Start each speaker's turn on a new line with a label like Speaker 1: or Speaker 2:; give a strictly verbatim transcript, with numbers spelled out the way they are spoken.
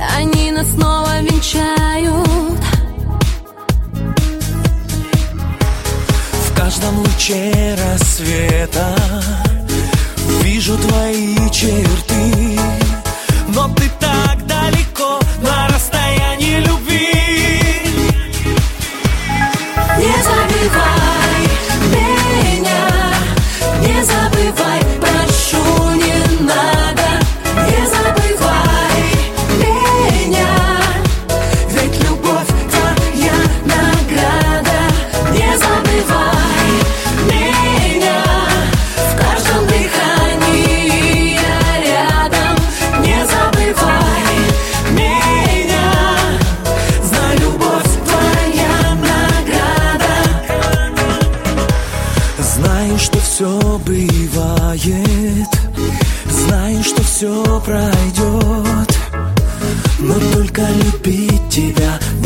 Speaker 1: они нас снова венчают.
Speaker 2: В каждом луче рассвета вижу твои черты, но ты так далеко, на расстоянии любви.
Speaker 1: Не забывай меня, не забывай, прошу, не надо. Не забывай меня, ведь любовь твоя награда. Не забывай меня, в каждом дыхании я рядом. Не забывай меня, знай, любовь твоя награда.
Speaker 2: Знаю, что все бывает, знаю, что все пройдет, но только любить тебя